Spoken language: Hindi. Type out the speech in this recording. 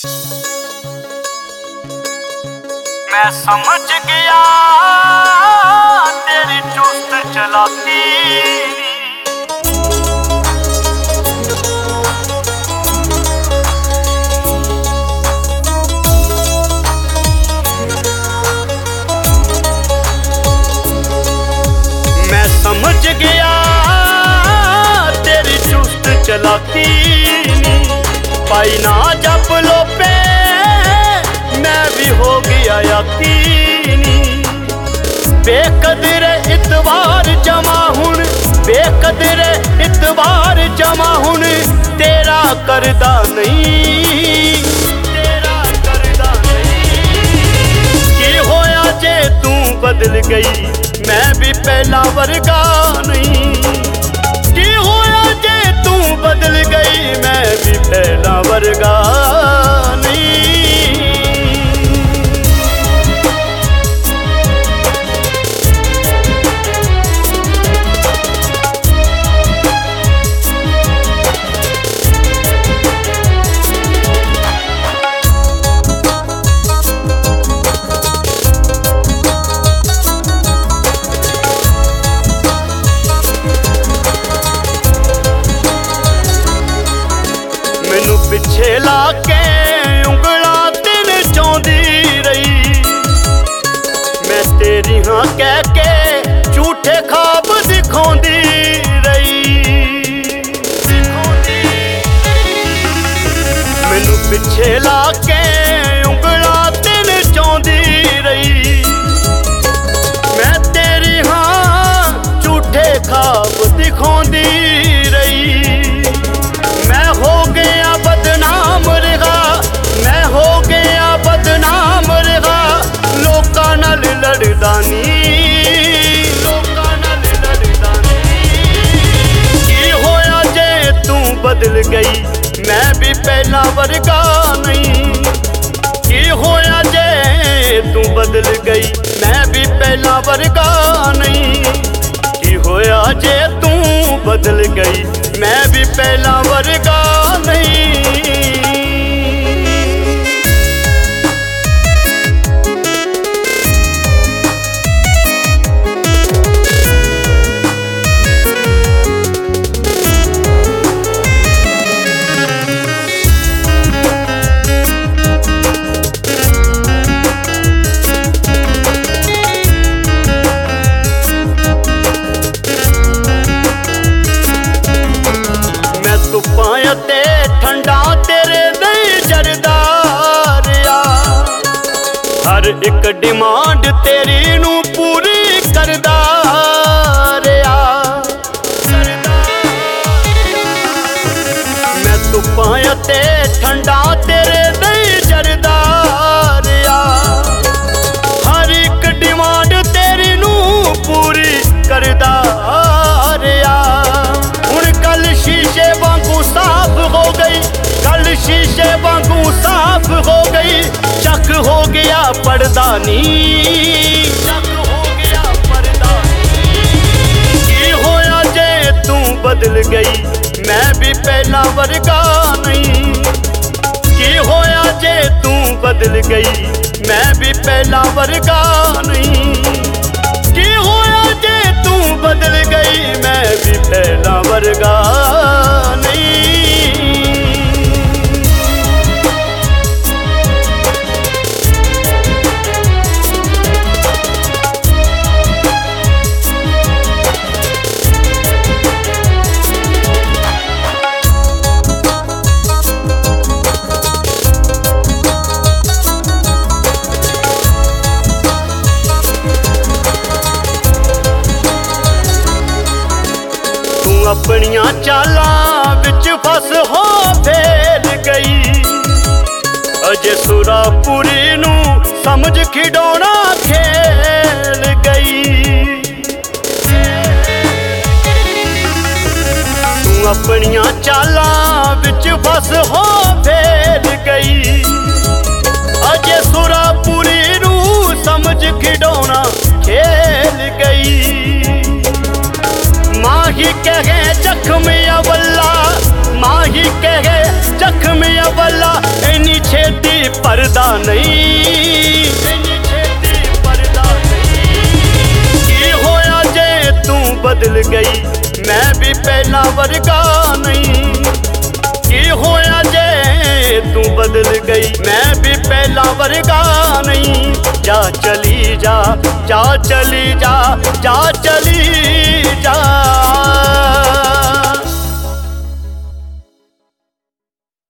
मैं समझ गया तेरी चुस्त चलाती। मैं समझ गया तेरी चुस्त चलाती। पाई ना जब लो पे मैं भी हो गया यकीनी। बेकदरे इतबार जमा हुन, बेकदरे इतबार जमा हुन तेरा करदा नहीं, तेरा करदा नहीं। की होया जे तू बदल गई मैं भी पहला वर्गा नहीं। की होया जे तू बदल गई मैं भी पहला वर्गा नहीं। मैनू पिछे ला के उंगला तेन चाहती रही। मैं तेरी हाँ कह के झूठे ख्वाब दिखाती रही। मैनू पिछे ला के उंगला तेन चाहती रही। मैं तेरी हाँ झूठे ख्वाब दिखाती रही। मैं हो गया बदनाम रहा, मैं हो गया बदनाम रहा। लोकां नाल लड़दा नी, लोकां नाल लड़दा नी। की होया जे तू बदल गई मैं भी पहला वर्गा नहीं। की होया जे तू बदल गई मैं भी पहला वर्गा नहीं। की होया जे तू बदल गई मैं भी पहला वर्गा नहीं। धुप्पां ते ठंडा तेरे दई जरदार आ। हर एक डिमांड तेरी नू पूरी करदा रहा। मैं धुप्पां ते ठंडा तेरे दई जरदार आ। हर एक डिमांड तेरी नू पूरी करदा रहा। हुण कल शीशे वांगू साफ हो गई, कल शीशे वांगू साफ हो गई। शक हो गया पर्दा नी, शक हो गया पर्दा नी। की होया जे तू बदल गई मैं भी पहला वर्गा नहीं। की होया जे तू बदल गई मैं भी पहला वर्गा नहीं। की होया जे तू बदल गई मैं भी पहला वर्गा नहीं। अपनियां चालां विच फस हो फेल गई। अजे सुरापुरी नू समझ खिडौना खेल गई। तू अपनियां चालां विच फस हो फेल गई। अजे सुरापुरी नू समझ खिडौना खेल गई। माही कहे जख्म अवल्ला, माही कहे जख्म अवल्ला। इन्नी छेती परदा नहीं, इन्नी छेती परदा नहीं। की होया जे तू बदल गई, मैं भी पहला वर्गा नहीं। की होया जे तू बदल गई, मैं भी पहला वर्गा नहीं। जा चली जा, जा चली जा, जा चली जा।